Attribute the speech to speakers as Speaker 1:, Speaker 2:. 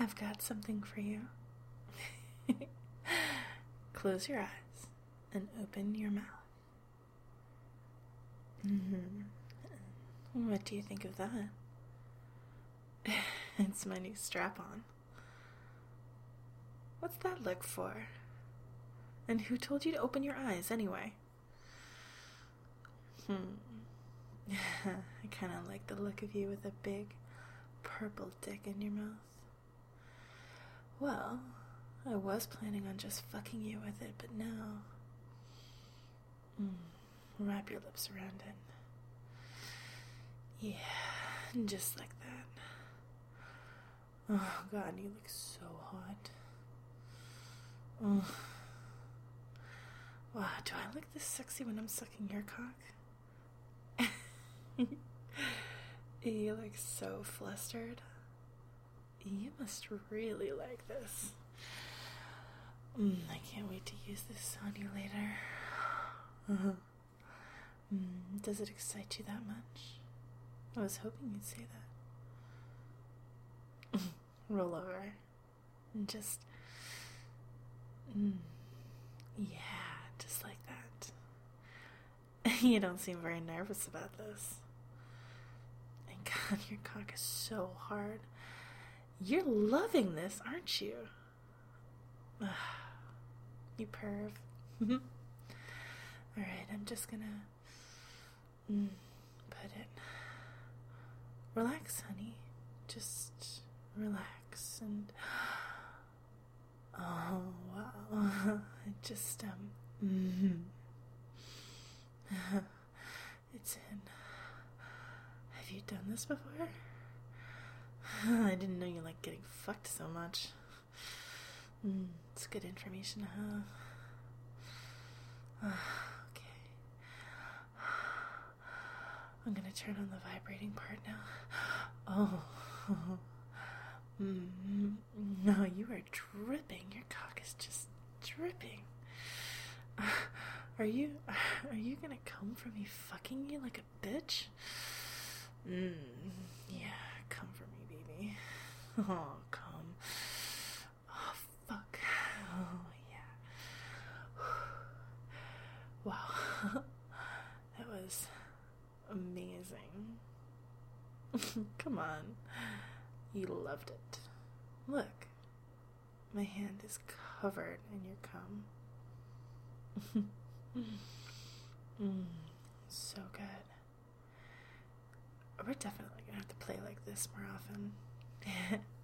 Speaker 1: I've got something for you. Close your eyes and open your mouth. What do you think of that? It's my new strap-on. What's that look for? And who told you to open your eyes anyway? I kind of like the look of you with a big purple dick in your mouth. Well, I was planning on just fucking you with it, but now... Wrap your lips around it. Yeah, just like that. Oh God, you look so hot. Oh. Wow, do I look this sexy when I'm sucking your cock? You look so flustered. You must really like this. I can't wait to use this on you later. Does it excite you that much? I was hoping you'd say that. Roll over. And just... yeah, just like that. You don't seem very nervous about this. And God, your cock is so hard. You're loving this, aren't you? You perv. Alright, I'm just gonna put it. Relax, honey. Just relax and... Oh, wow. Just, it's in. Have you done this before? I didn't know you liked getting fucked so much. It's good information to have. Okay. I'm gonna turn on the vibrating part now. Oh. No, you are dripping. Your cock is just dripping. Are you gonna come for me fucking you like a bitch? Yeah, come for me, baby. Oh, come. Oh, fuck. Oh, yeah. Wow. That was amazing. Come on. You loved it. Look. My hand is covered in your cum. So good. We're definitely gonna have to play like this more often.